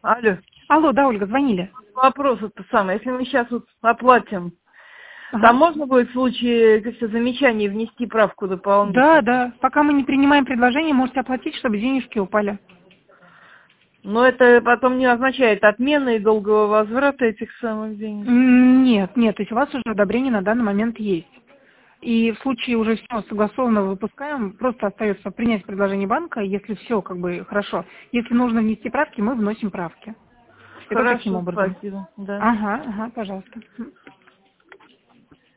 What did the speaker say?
Алло. Алло, да, Ольга, звонили. Вопрос это самое. Если мы сейчас вот оплатим, там можно будет в случае каких-то замечаний внести правку Да, дополнительно? да. Пока мы не принимаем предложение, можете оплатить, чтобы денежки упали. Но это потом не означает отмены и долгого возврата этих самых денег. Нет, нет, то есть у вас уже одобрение на данный момент есть. И в случае уже все согласованно выпускаем, просто остается принять предложение банка, если все как бы хорошо. Если нужно внести правки, мы вносим правки. Это таким Хорошо, образом. спасибо. Да. Ага, ага, пожалуйста.